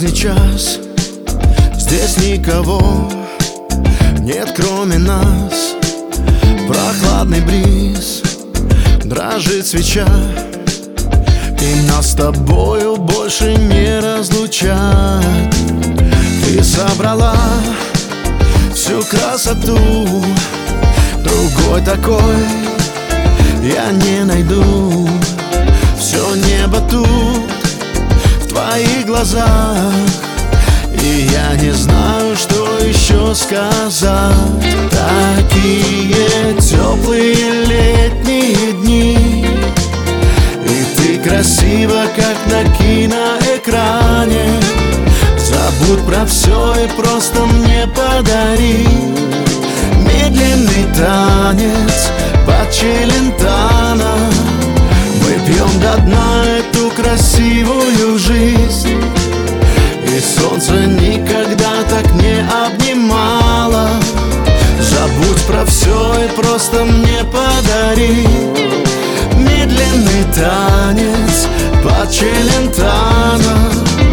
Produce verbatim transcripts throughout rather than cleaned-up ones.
поздний час, здесь никого нет, кроме нас. Прохладный бриз, дрожит свеча, и нас с тобою больше не разлучать. Ты собрала всю красоту, другой такой я не найду. Все небо тут в твоих глазах, и я не знаю, что еще сказать. Такие теплые летние дни, и ты красива, как на киноэкране. Забудь про все и просто мне подари медленный танец под Челентано. Мы пьем до дна эту красивую жизнь, и солнце никогда так не обнимало. Забудь про все и просто мне подари медленный танец под Челентано.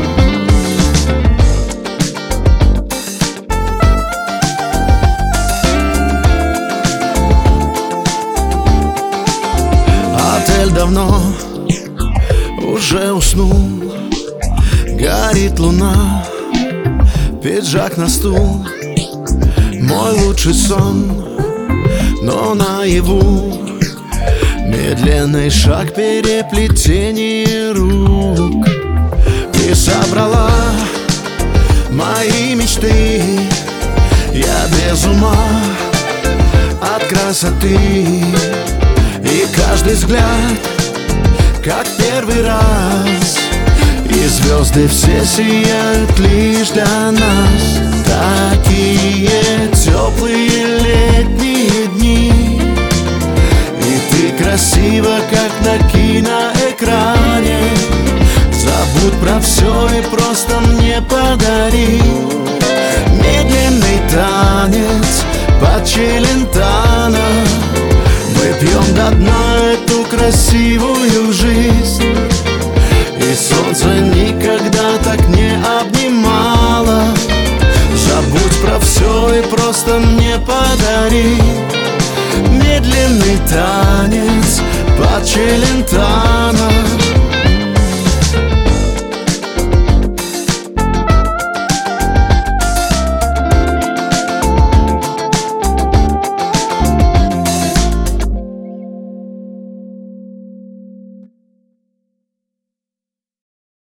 Отель давно уже уснул, горит луна, пиджак на стул. Мой лучший сон, но наяву медленный шаг, переплетение рук. Ты собрала мои мечты, я без ума от красоты. И каждый взгляд, как первый раз, и звезды все сияют лишь для нас. Такие теплые летние дни, и ты красива, как на киноэкране. Забудь про все и просто мне подари медленный танец под Челентано. Мы пьем до дна эту красивую жизнь, и солнце никогда так не обнимало. Забудь про все и просто мне подари медленный танец под Челентано.